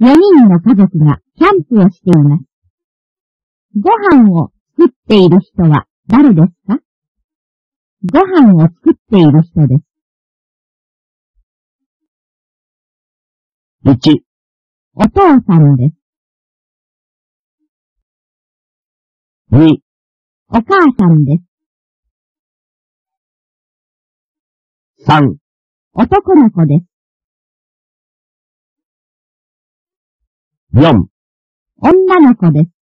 4人の家族がキャンプをしています。ご飯を作っている人は誰ですか？ご飯を作っている人です。 1、 お父さんです。 2、 お母さんです。 3、 男の子です。 4、 女の子です。